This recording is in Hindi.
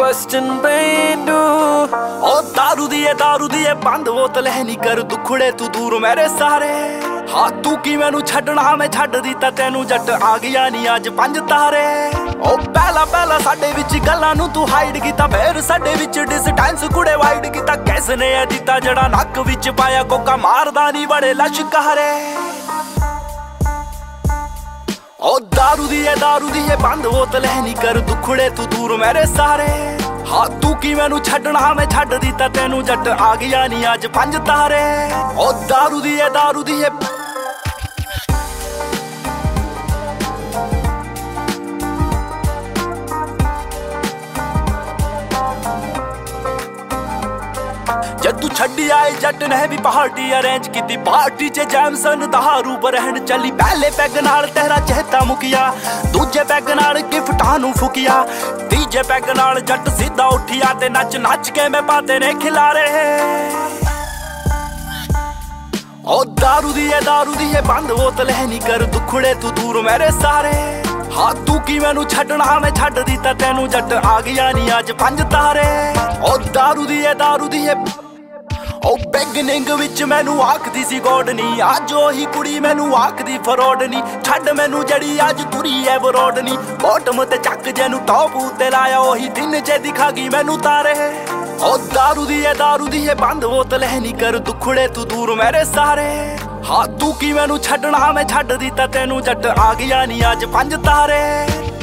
question बेटू। ओ दारू दिए बंद बोतल है नी कर दुखड़े तू दूर मेरे सारे। हाँ तू की मैनू छड्डना मैं छड्ड दिता तेनू जट आ गया नी अज पंज तारे। ओ पहला साडे विच गल्लां नू तू हाइड कीता फिर साडे विच डिस्टेंस कुड़े वाइड कीता। किस ने ऐ दिता जड़ा नक विच पाया कोका मारदा नी बड़े लश्कारे। ओ दारू दिए बंद बोतल है नी कर दुखड़े तू दूर मेरे सारे। हाँ तू की मैनू छड्डना मैं छड्ड दिता तेनू जट आ गया नी अज पंज तारे। ओ दारू दिए जदू छड्डी आए जट ने भी पार्टी अरेंज की। पार्टी च जैमसन दारू बरहन चली। पहले पैग नाल तेरा चेता मुकिया, दूजे पैग नाल गिफ्टां नू फुकिया, तीजे पैग नाल जट सीधा उठिया ते नच नच के मैं पाते ने खिलारे। ओ दारू दिए बंद बोतल है नी कर दुखड़े तू दूर मेरे सारे। हाँ तू की मैनू छड्डना मैं छड्ड दिता तेनू जट आ गया नी अज पंज तारे। ओ दारू दिए ओ बिगनिंग विच मैनू आखदी सी गॉड नी, अज ओही कुड़ी मैनू आखदी फरॉड नी। छड्ड मैनू जड़ी अज तुरी है बरोड नी, बॉटम ते चक जेनू टॉप उत्ते लाया ओही दिन च दिखागी मैनू तारे। ओ दारू दिए बंद बोतल है नी कर दुखड़े तू दूर मेरे सारे। हाँ तू की मैनू छड्डना मैं छड्ड दिता तेनू जट आ गया नी अज पंज तारे।